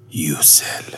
یوسل.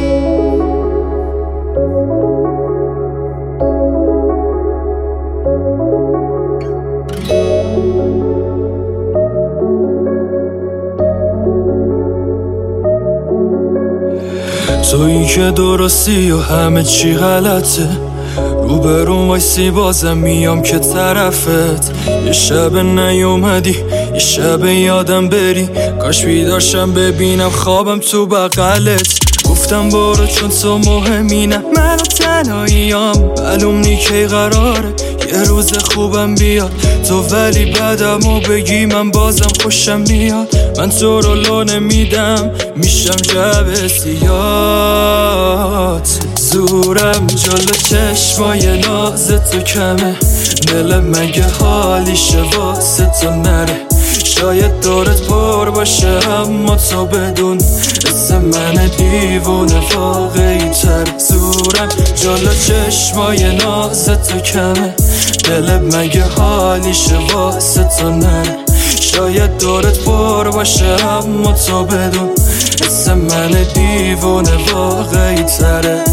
تویی که درستی و همه چی غلطه، روبرون وایسی بازم میام که طرفت. یه شب نیومدی، یه شب یادم بری، کاش بیدارشم ببینم خوابم تو بغلت. گفتم برو چون تو مهمی، نه من تنهاییم، معلوم نی کی قراره یه روز خوبم بیاد تو، ولی بعدمو بگی من بازم خوشم میاد. من تو رو لو نمیدم، میشم جب سیات. زورم جلو چشمای ناز تو کمه، دلم مگه حالیشه واسه تو نره. شاید دورت پر باشه اما تو بدون، اسم من دیوونه واقعی تر. زورم جلو چشمای ناز تو کمه، دلم مگه حالیشه واسه تو نره. شاید دورت پر باشه اما تو بدون، اسم من دیوونه واقعی تره.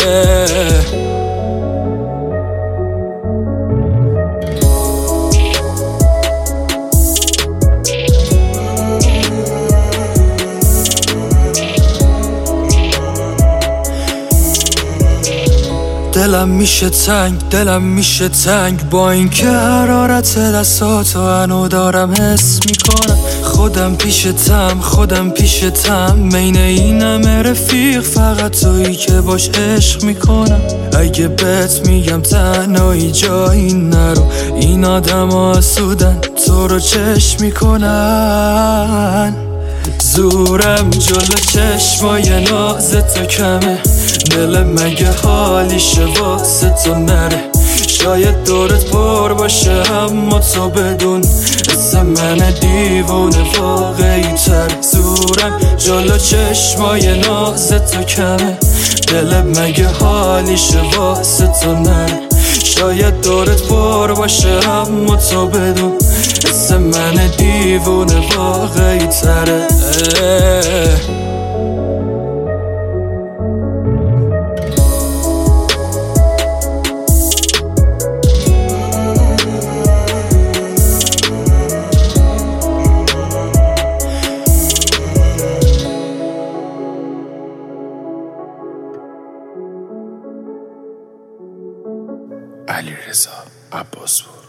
دلم میشه تنگ، دلم میشه تنگ، با اینکه حرارت دستاتو هنو دارم حس میکنم. خودم پیشتم، مین اینم رفیق، فقط تویی که باش عشق میکنم. اگه بهت میگم تنهایی جایی نرو، این آدم ها حسودن تو رو چشم میکنن. زورم جلو چشمای ناز تو کمه، دلم مگه حالیشه واسه تو نره. شاید دورت پر باشه اما تو بدون، اسم من دیوونه واقعی تر. زورم جلو چشمای ناز تو کمه، دلم مگه حالیشه واسه تو نره. شاید دورت پر باشه اما تو بدون، اسم من دیوونه واقعی تره. علیرضا عباسپور.